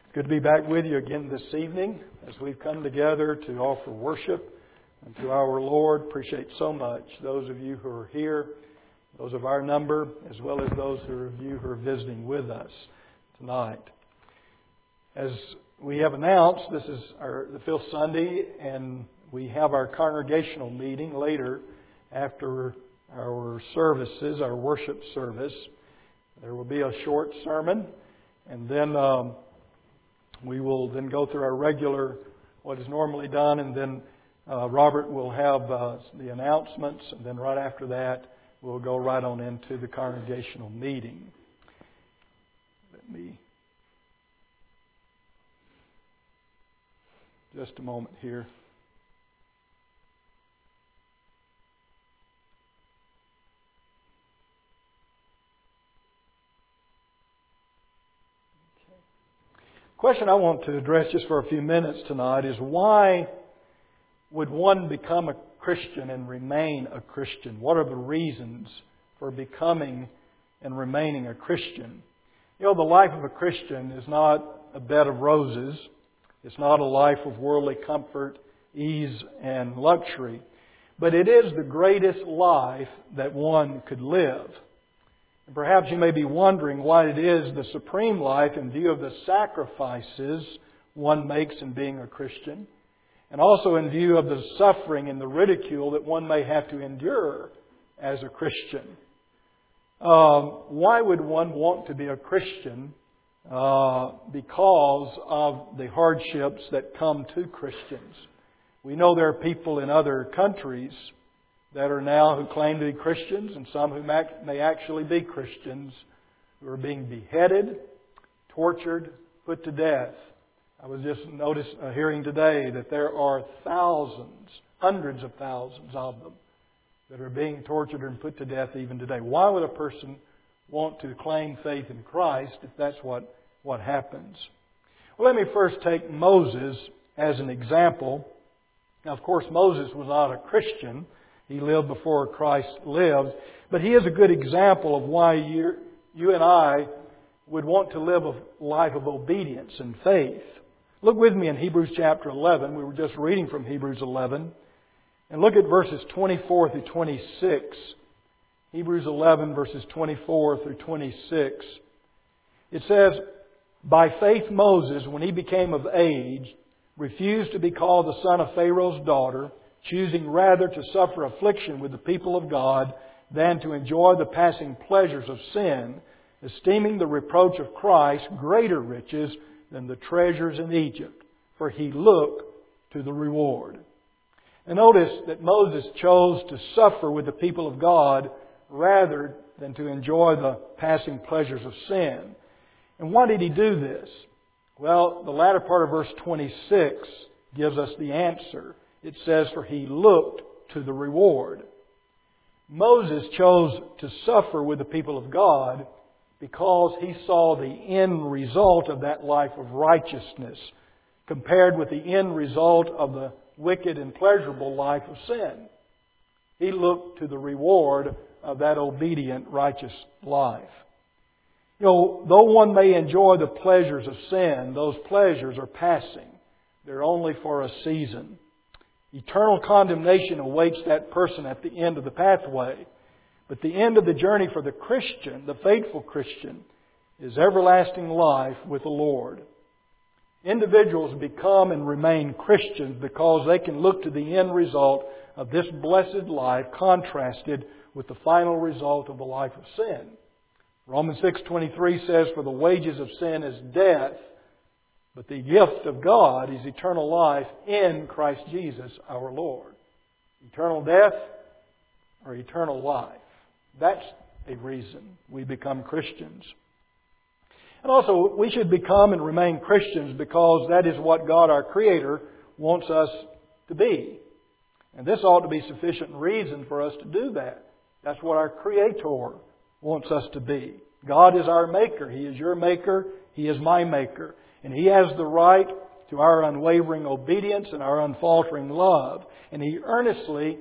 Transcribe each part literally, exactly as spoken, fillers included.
Good to be back with you again this evening as we've come together to offer worship to our Lord. Appreciate so much those of you who are here, those of our number, as well as those of you who are visiting with us tonight. As we have announced, this is our the fifth Sunday, and we have our congregational meeting later after our services, our worship service. There will be a short sermon, and then um, we will then go through our regular, what is normally done, and then uh, Robert will have uh, the announcements, and then right after that, we'll go right on into the congregational meeting. Let me just a moment here. The question I want to address just for a few minutes tonight is, why would one become a Christian and remain a Christian? What are the reasons for becoming and remaining a Christian? You know, the life of a Christian is not a bed of roses. It's not a life of worldly comfort, ease, and luxury. But it is the greatest life that one could live. And perhaps you may be wondering why it is the supreme life in view of the sacrifices one makes in being a Christian, and also in view of the suffering and the ridicule that one may have to endure as a Christian. Um, why would one want to be a Christian? Uh, because of the hardships that come to Christians. We know there are people in other countries that are now who claim to be Christians, and some who may actually be Christians, who are being beheaded, tortured, put to death. I was just notice, uh, hearing today that there are thousands, hundreds of thousands of them that are being tortured and put to death even today. Why would a person want to claim faith in Christ if that's what, what happens? Well, let me first take Moses as an example. Now, of course, Moses was not a Christian. He lived before Christ lived. But he is a good example of why you, you and I would want to live a life of obedience and faith. Look with me in Hebrews chapter eleven. We were just reading from Hebrews eleven. And look at verses twenty-four through twenty-six. Hebrews eleven, verses twenty-four through twenty-six. It says, "By faith Moses, when he became of age, refused to be called the son of Pharaoh's daughter, choosing rather to suffer affliction with the people of God than to enjoy the passing pleasures of sin, esteeming the reproach of Christ greater riches than the treasures in Egypt, for he looked to the reward." And notice that Moses chose to suffer with the people of God rather than to enjoy the passing pleasures of sin. And why did he do this? Well, the latter part of verse twenty-six gives us the answer. It says, "For he looked to the reward." Moses chose to suffer with the people of God because he saw the end result of that life of righteousness compared with the end result of the wicked and pleasurable life of sin. He looked to the reward of that obedient, righteous life. You know, though one may enjoy the pleasures of sin, those pleasures are passing. They're only for a season. Eternal condemnation awaits that person at the end of the pathway. But the end of the journey for the Christian, the faithful Christian, is everlasting life with the Lord. Individuals become and remain Christians because they can look to the end result of this blessed life contrasted with the final result of the life of sin. Romans six twenty-three says, "For the wages of sin is death, but the gift of God is eternal life in Christ Jesus our Lord." Eternal death or eternal life. That's a reason we become Christians. And also, we should become and remain Christians because that is what God, our Creator, wants us to be. And this ought to be sufficient reason for us to do that. That's what our Creator wants us to be. God is our Maker. He is your Maker. He is my Maker. And He has the right to our unwavering obedience and our unfaltering love. And He earnestly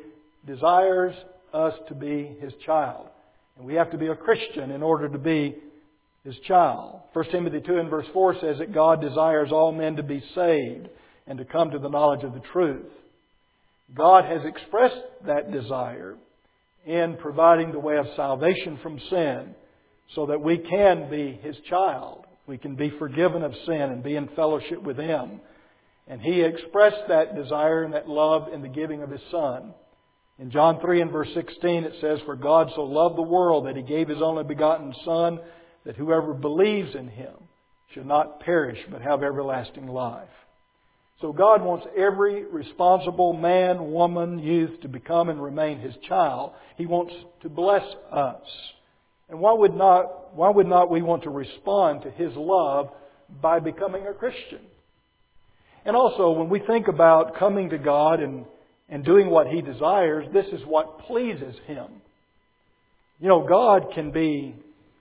desires us to be His child. And we have to be a Christian in order to be His child. First Timothy two and verse four says that God desires all men to be saved and to come to the knowledge of the truth. God has expressed that desire in providing the way of salvation from sin so that we can be His child. We can be forgiven of sin and be in fellowship with Him. And He expressed that desire and that love in the giving of His Son. In John three and verse sixteen it says, "For God so loved the world that He gave His only begotten Son, that whoever believes in Him should not perish but have everlasting life." So God wants every responsible man, woman, youth to become and remain His child. He wants to bless us. And why would not, why would not we want to respond to His love by becoming a Christian? And also, when we think about coming to God and, and doing what He desires, this is what pleases Him. You know, God can be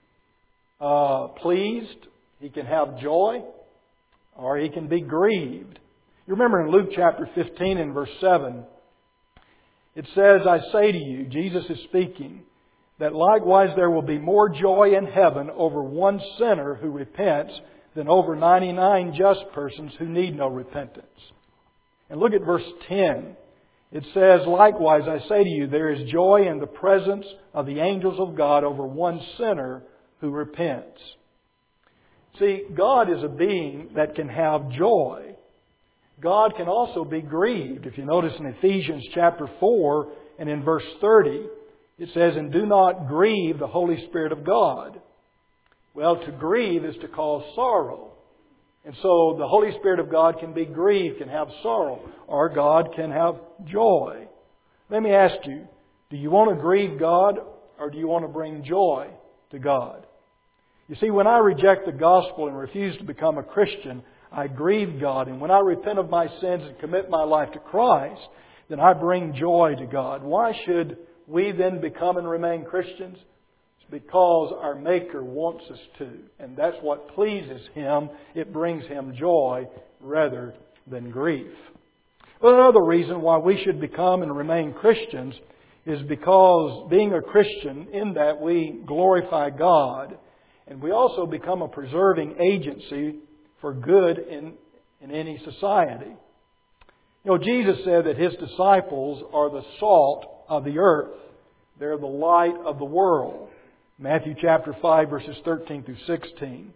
uh, pleased, He can have joy, or He can be grieved. You remember in Luke chapter fifteen and verse seven, it says, "I say to you," Jesus is speaking, "that likewise there will be more joy in heaven over one sinner who repents than over ninety-nine just persons who need no repentance." And look at verse ten. It says, "Likewise I say to you, there is joy in the presence of the angels of God over one sinner who repents." See, God is a being that can have joy. God can also be grieved. If you notice in Ephesians chapter four and in verse thirty, it says, "And do not grieve the Holy Spirit of God." Well, to grieve is to cause sorrow. And so the Holy Spirit of God can be grieved, can have sorrow, or God can have joy. Let me ask you, do you want to grieve God or do you want to bring joy to God? You see, when I reject the gospel and refuse to become a Christian, I grieve God. And when I repent of my sins and commit my life to Christ, then I bring joy to God. Why should we then become and remain Christians? It's because our Maker wants us to. And that's what pleases Him. It brings Him joy rather than grief. But another reason why we should become and remain Christians is because being a Christian, in that we glorify God, and we also become a preserving agency for good in, in any society. You know, Jesus said that His disciples are the salt of the earth. They're the light of the world. Matthew chapter five, verses thirteen through sixteen.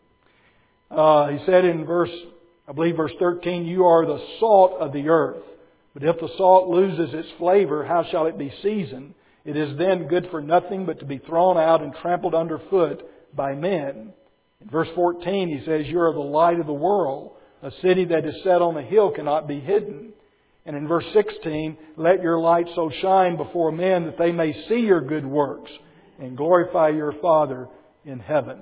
Uh, he said in verse, I believe verse thirteen, "You are the salt of the earth. But if the salt loses its flavor, how shall it be seasoned? It is then good for nothing but to be thrown out and trampled underfoot by men." In verse fourteen, he says, "You are the light of the world. A city that is set on a hill cannot be hidden." And in verse sixteen, "Let your light so shine before men that they may see your good works and glorify your Father in heaven."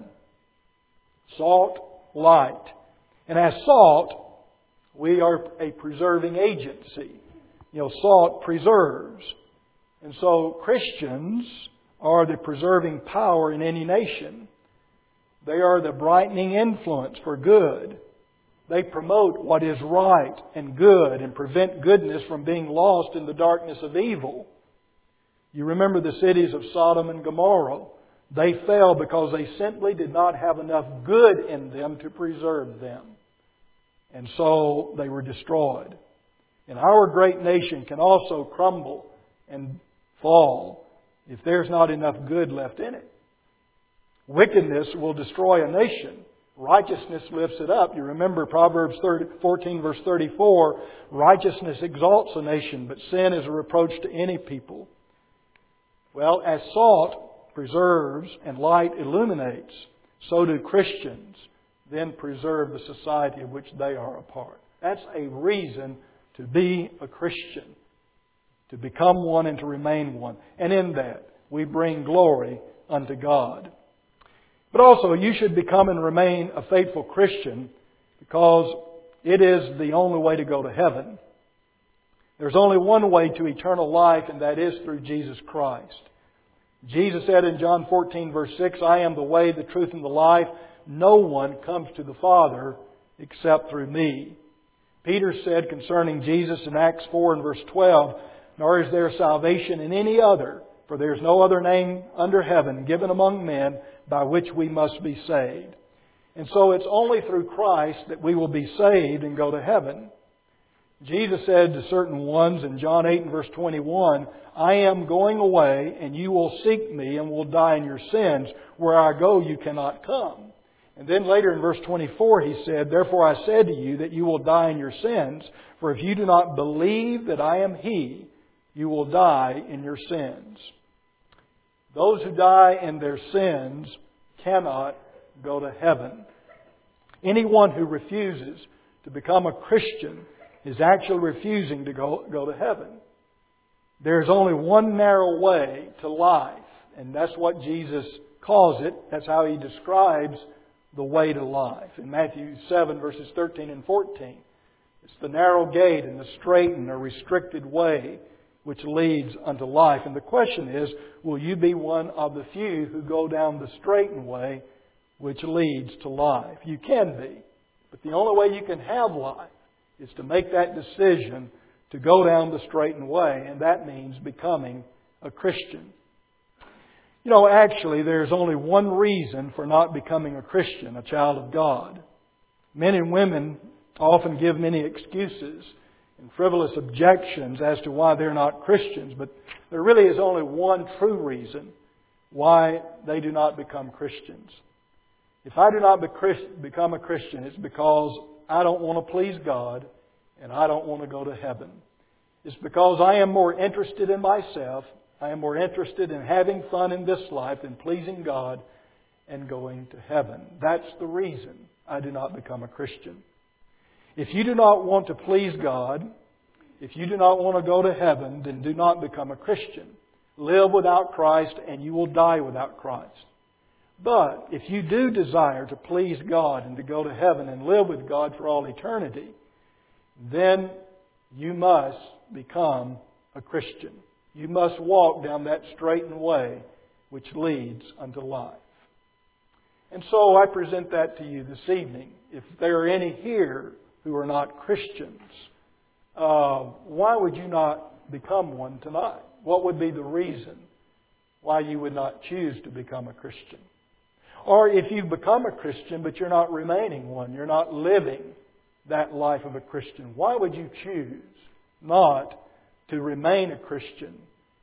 Salt, light. And as salt, we are a preserving agency. You know, salt preserves. And so Christians are the preserving power in any nation. They are the brightening influence for good. They promote what is right and good and prevent goodness from being lost in the darkness of evil. You remember the cities of Sodom and Gomorrah. They fell because they simply did not have enough good in them to preserve them. And so they were destroyed. And our great nation can also crumble and fall if there's not enough good left in it. Wickedness will destroy a nation. Righteousness lifts it up. You remember Proverbs fourteen verse thirty-four, "Righteousness exalts a nation, but sin is a reproach to any people." Well, as salt preserves and light illuminates, so do Christians then preserve the society of which they are a part. That's a reason to be a Christian, to become one and to remain one. And in that, we bring glory unto God. But also, you should become and remain a faithful Christian because it is the only way to go to heaven. There's only one way to eternal life, and that is through Jesus Christ. Jesus said in John fourteen verse six, "I am the way, the truth, and the life. No one comes to the Father except through me." Peter said concerning Jesus in Acts four and verse twelve, "Nor is there salvation in any other, For there is no other name under heaven given among men by which we must be saved. And so it's only through Christ that we will be saved and go to heaven. Jesus said to certain ones in John eight and verse twenty-one, I am going away, and you will seek me and will die in your sins. Where I go, you cannot come. And then later in verse twenty-four he said, Therefore I said to you that you will die in your sins, for if you do not believe that I am He, you will die in your sins. Those who die in their sins cannot go to heaven. Anyone who refuses to become a Christian is actually refusing to go, go to heaven. There's only one narrow way to life, and that's what Jesus calls it. That's how He describes the way to life. In Matthew seven, verses thirteen and fourteen, it's the narrow gate and the straight and the restricted way which leads unto life. And the question is, will you be one of the few who go down the straightened way which leads to life? You can be. But the only way you can have life is to make that decision to go down the straightened way, and that means becoming a Christian. You know, actually, there's only one reason for not becoming a Christian, a child of God. Men and women often give many excuses and frivolous objections as to why they're not Christians, but there really is only one true reason why they do not become Christians. If I do not become a Christian, it's because I don't want to please God and I don't want to go to heaven. It's because I am more interested in myself. I am more interested in having fun in this life than pleasing God and going to heaven. That's the reason I do not become a Christian. If you do not want to please God, if you do not want to go to heaven, then do not become a Christian. Live without Christ and you will die without Christ. But if you do desire to please God and to go to heaven and live with God for all eternity, then you must become a Christian. You must walk down that straightened way which leads unto life. And so I present that to you this evening. If there are any here who are not Christians, uh, why would you not become one tonight? What would be the reason why you would not choose to become a Christian? Or if you've become a Christian but you're not remaining one, you're not living that life of a Christian, why would you choose not to remain a Christian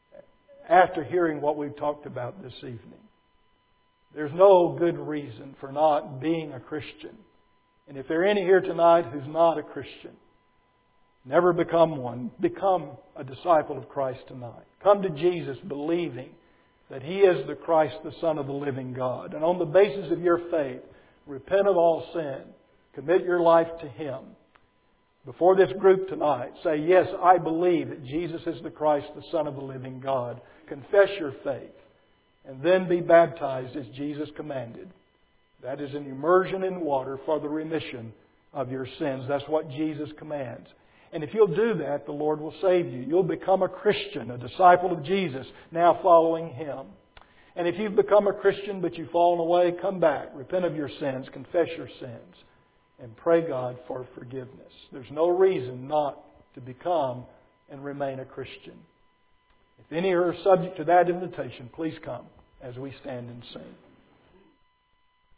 after hearing what we've talked about this evening? There's no good reason for not being a Christian. And if there are any here tonight who's not a Christian, never become one. Become a disciple of Christ tonight. Come to Jesus believing that He is the Christ, the Son of the living God. And on the basis of your faith, repent of all sin. Commit your life to Him. Before this group tonight, say, yes, I believe that Jesus is the Christ, the Son of the living God. Confess your faith. And then be baptized as Jesus commanded. That is an immersion in water for the remission of your sins. That's what Jesus commands. And if you'll do that, the Lord will save you. You'll become a Christian, a disciple of Jesus, now following Him. And if you've become a Christian but you've fallen away, come back. Repent of your sins. Confess your sins. And pray God for forgiveness. There's no reason not to become and remain a Christian. If any are subject to that invitation, please come as we stand and sing.